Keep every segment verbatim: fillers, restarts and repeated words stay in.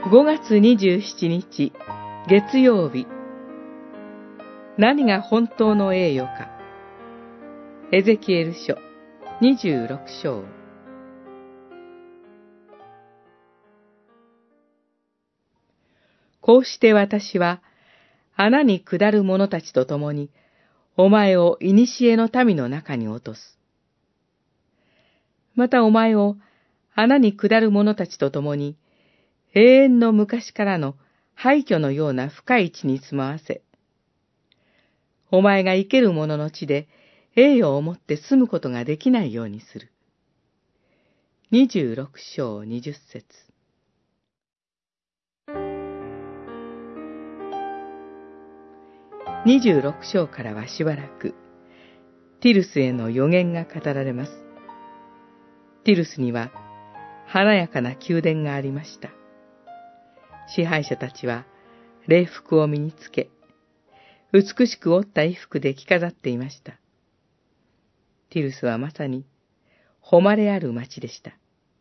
ごがつにじゅうしちにち月曜日。何が本当の栄誉か。エゼキエル書にじゅうろくしょう。こうして私は穴に下る者たちと共にお前を古の民の中に落とす。またお前を穴に下る者たちと共に永遠の昔からの廃墟のような深い地に住まわせ、お前が生ける者の地で栄誉をもって住むことができないようにする。にじゅうろくしょうにじゅっせつ。にじゅうろくしょうからはしばらく、ティルスへの予言が語られます。ティルスには華やかな宮殿がありました。支配者たちは礼服を身につけ、美しく織った衣服で着飾っていました。ティルスはまさに誉れある町でした。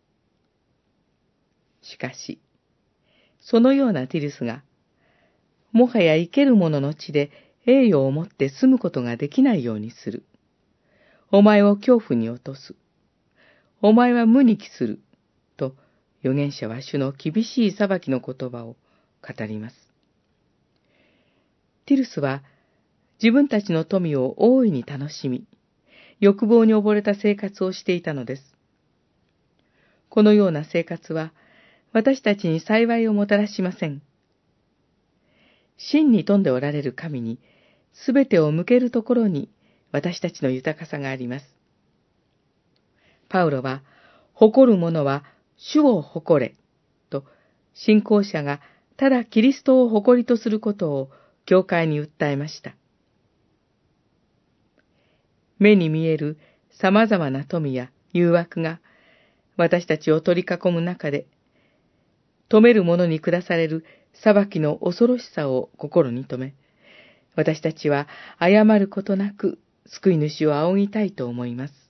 しかし、そのようなティルスが、もはや生ける者の地で栄誉をもって住むことができないようにする。お前を恐怖に落とす。お前は無に帰する。と、預言者は主の厳しい裁きの言葉を語ります。ティルスは自分たちの富を大いに楽しみ、欲望に溺れた生活をしていたのです。このような生活は私たちに幸いをもたらしません。真に富んでおられる神にすべてを向けるところに私たちの豊かさがあります。パウロは、誇る者は主を誇れ、と信仰者がただキリストを誇りとすることを教会に訴えました。目に見える様々な富や誘惑が私たちを取り囲む中で、富める者に下される裁きの恐ろしさを心に留め、私たちは謝ることなく救い主を仰ぎたいと思います。